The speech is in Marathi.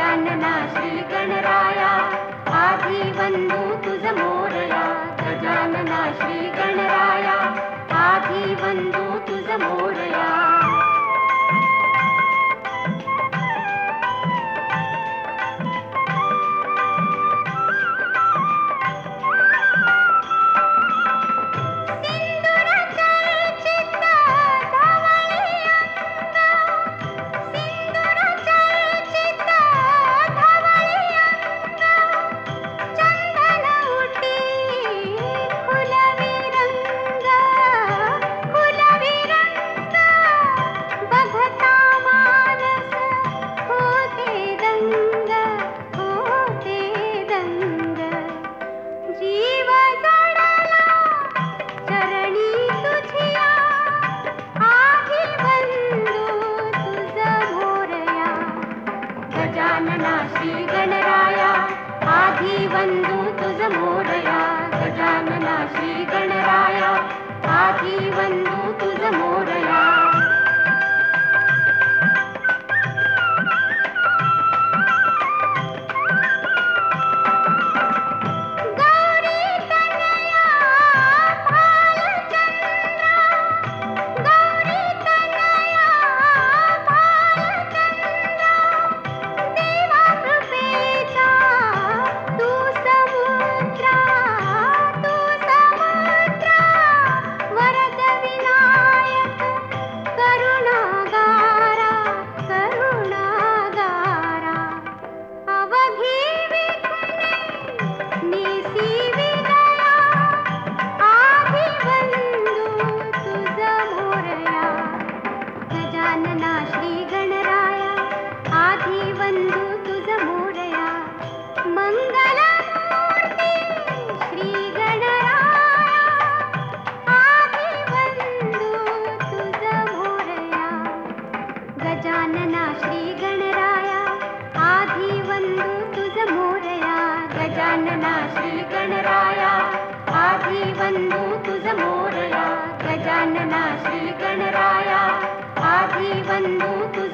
गजानना श्री गणराया आधी वंदू तुझ मोरया. गजानना श्री गणराया आधी वंदू तुझ मोरया. गजानना श्री गणराया आधी वंदू तुझ मोरया. गजानना श्री गणराया आधी वंदू तुझ मोरया. गजानना श्री गणराया आधी वंदू तुझ मोरया. मंगलमूर्ती श्री गणराया आधी वंदू तुझ मोरया. गजानना श्री गणराया आधी वंदू तुझ मोरया. गजानना श्री गणराया आधी वंदू तुझ मोरया. गजानना श्री गणराया आधी वंदू तुझ